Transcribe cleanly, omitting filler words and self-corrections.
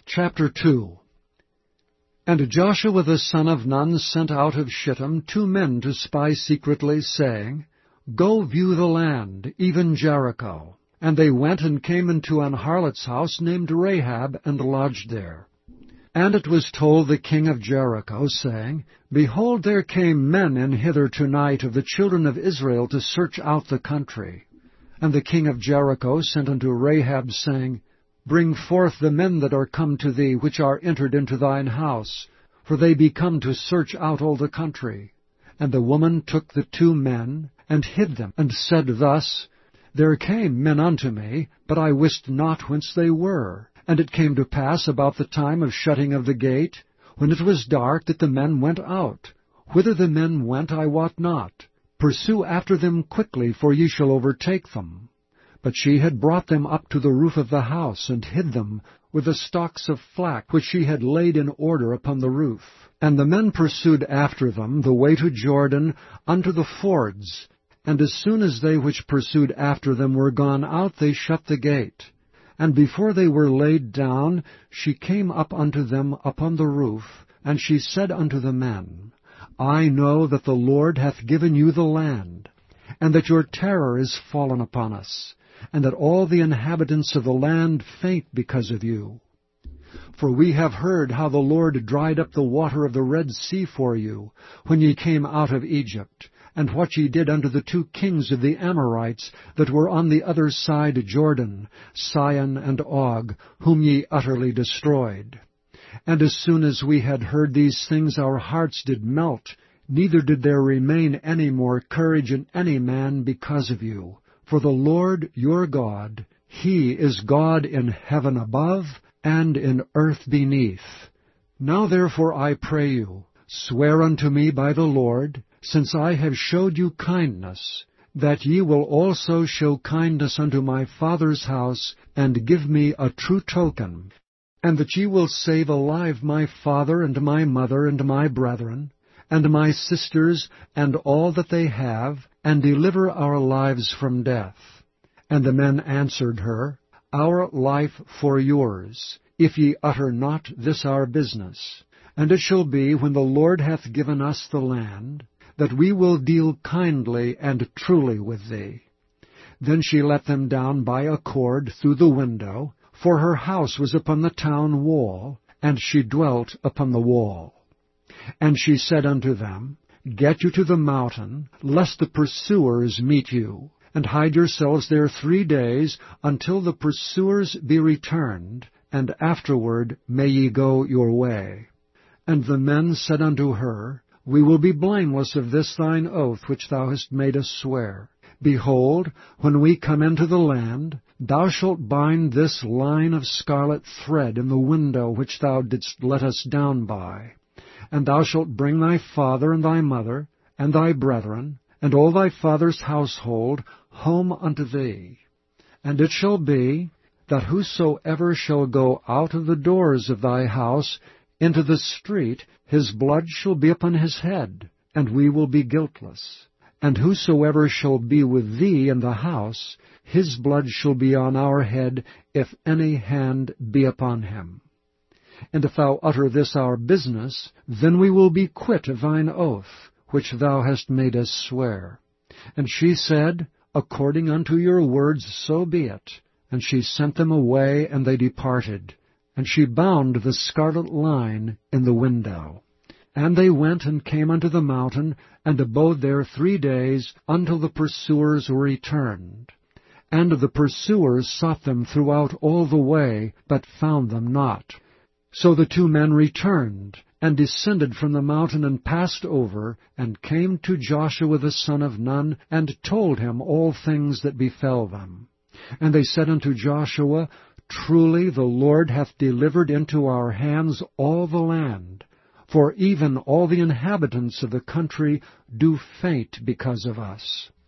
Chapter 2. And Joshua the son of Nun sent out of Shittim 2 men to spy secretly, saying, Go view the land, even Jericho. And they went and came into an harlot's house named Rahab, and lodged there. And it was told the king of Jericho, saying, Behold, there came men in hither tonight of the children of Israel to search out the country. And the king of Jericho sent unto Rahab, saying, Bring forth the men that are come to thee, which are entered into thine house, for they be come to search out all the country. And the woman took the 2 men, and hid them, and said thus, There came men unto me, but I wist not whence they were. And it came to pass about the time of shutting of the gate, when it was dark, that the men went out. Whither the men went I wot not. Pursue after them quickly, for ye shall overtake them. But she had brought them up to the roof of the house, and hid them with the stalks of flax, which she had laid in order upon the roof. And the men pursued after them the way to Jordan unto the fords. And as soon as they which pursued after them were gone out, they shut the gate. And before they were laid down, she came up unto them upon the roof, and she said unto the men, I know that the Lord hath given you the land, and that your terror is fallen upon us, and that all the inhabitants of the land faint because of you. For we have heard how the Lord dried up the water of the Red Sea for you, when ye came out of Egypt, and what ye did unto the 2 kings of the Amorites that were on the other side Jordan, Sihon and Og, whom ye utterly destroyed. And as soon as we had heard these things, our hearts did melt, neither did there remain any more courage in any man because of you. For the Lord your God, He is God in heaven above, and in earth beneath. Now therefore I pray you, swear unto me by the Lord, since I have showed you kindness, that ye will also show kindness unto my father's house, and give me a true token, and that ye will save alive my father and my mother and my brethren, and my sisters, and all that they have, and deliver our lives from death. And the men answered her, Our life for yours, if ye utter not this our business. And it shall be, when the Lord hath given us the land, that we will deal kindly and truly with thee. Then she let them down by a cord through the window, for her house was upon the town wall, and she dwelt upon the wall. And she said unto them, Get you to the mountain, lest the pursuers meet you, and hide yourselves there 3 days, until the pursuers be returned, and afterward may ye go your way. And the men said unto her, We will be blameless of this thine oath which thou hast made us swear. Behold, when we come into the land, thou shalt bind this line of scarlet thread in the window which thou didst let us down by. And thou shalt bring thy father and thy mother, and thy brethren, and all thy father's household home unto thee. And it shall be, that whosoever shall go out of the doors of thy house into the street, his blood shall be upon his head, and we will be guiltless. And whosoever shall be with thee in the house, his blood shall be on our head, if any hand be upon him. And if thou utter this our business, then we will be quit of thine oath, which thou hast made us swear. And she said, According unto your words, so be it. And she sent them away, and they departed. And she bound the scarlet line in the window. And they went and came unto the mountain, and abode there 3 days, until the pursuers were returned. And the pursuers sought them throughout all the way, but found them not. So the 2 men returned, and descended from the mountain, and passed over, and came to Joshua the son of Nun, and told him all things that befell them. And they said unto Joshua, Truly the Lord hath delivered into our hands all the land, for even all the inhabitants of the country do faint because of us.